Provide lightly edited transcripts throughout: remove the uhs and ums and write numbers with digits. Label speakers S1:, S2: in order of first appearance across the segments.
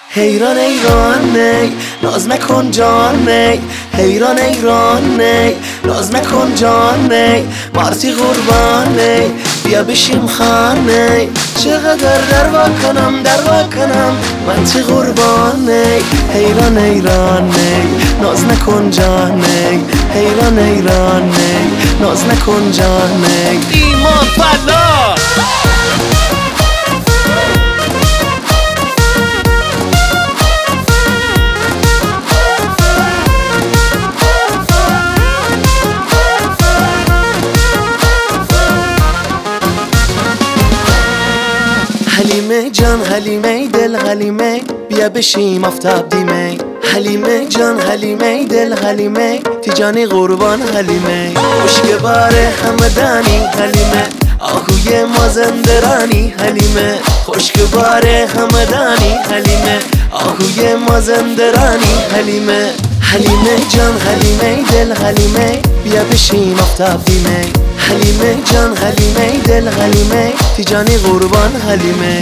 S1: حیران ایرانه ناز نکن جانه، حیران ایرانه ناز نکن جانه، مارتی قربانه بیا بشیم خانه، چقدر دروا کنم من تی قربانه، حیران ایرانه ناز نکن جانه، حیران ایرانه ناز نکن جانه.
S2: ایمان فلا
S1: حلیمه جان حلیمه دل حلیمه بیا بشیم آفتاب دیمه، حلیمه جان حلیمه دل حلیمه تیجانی قربان حلیمه، خوشگوار همدانی حلیمه آهوی مازندرانی حلیمه، خوشگوار همدانی حلیمه آهوی مازندرانی حلیمه، حلیمه جان حلیمه دل حلیمه بیا بشیم آفتاب دیمه، حلیمه جان حلیمه دل حلیمه تیجانی قربان حلیمه.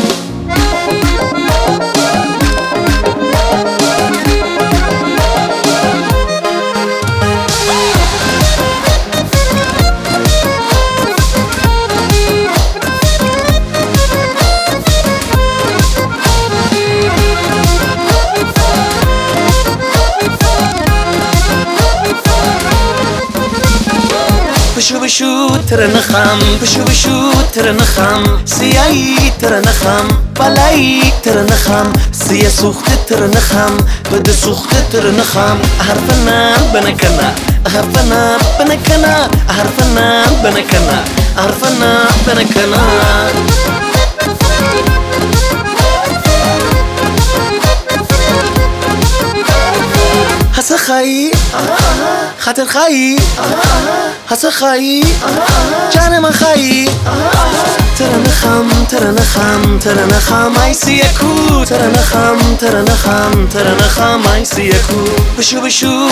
S1: بشو ترنخم بشو ترنخم سیایی ترنخم بلایی ترنخم سیه سوخت ترنخم بد سوخت ترنخم حرفنا بنکنا حرفنا بنکنا حرفنا بنکنا حرفنا بنکنا حس خایی خاطر خایی حس خایی جان من خایی ترنخم ای سیکو ترنخم ای سیکو بشو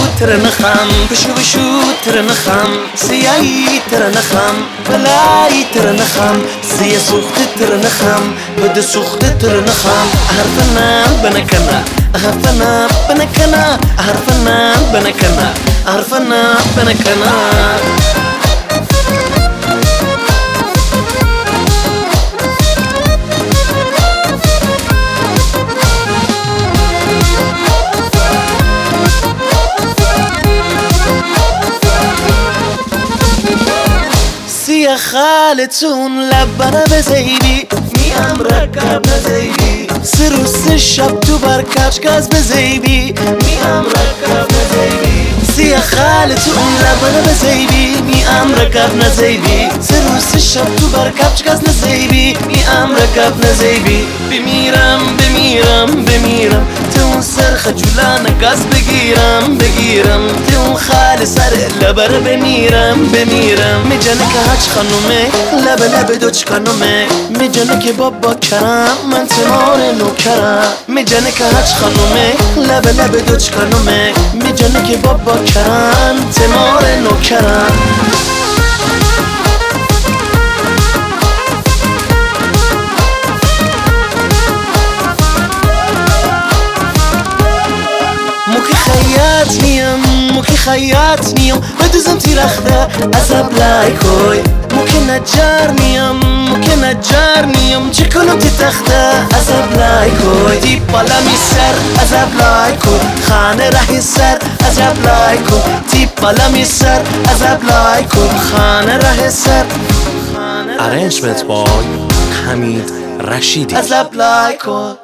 S1: ترنخم سیایی ترنخم بلایی ترنخم سیه سوخت ترنخم بد سوخت ترنخم حرفنا بنکنا حرفنا بنکنا حرفنا بنکنا حرفنا بنکنا. سیه خالتون لبنه بزیبی میم رکب نزیبی سروس شب تو بر کفش گاز بزیبی میم رکب نزیبی سیه خالتون لبنه بزیبی میم رکب نزیبی سروس شب تو بر کفش گاز نزیبی میم رکب نزیبی بمیرم تو سر خجولان گاز بگیرم تو خال سر لبر بمیرم میجنه که هچ خانومه لب دوچ خانومه میجنه که بابا کرم من تمار نوکرم میجنه که هچ خانومه لب دوچ خانومه میجنه که بابا کرم تمار نوکرم. موکی خیاط نیم بدوزم تیرخته عذاب لایکوی موکی نجار نیم چه کنم تی تخته عذاب لایکوی تی بالا می سر عذاب لایکوی خانه رهی سر عذاب لایکوی تی بالا می سر عذاب لایکوی خانه رهی سر.
S2: Arrangement by Hamid Rashidi.
S1: عذاب لایکوی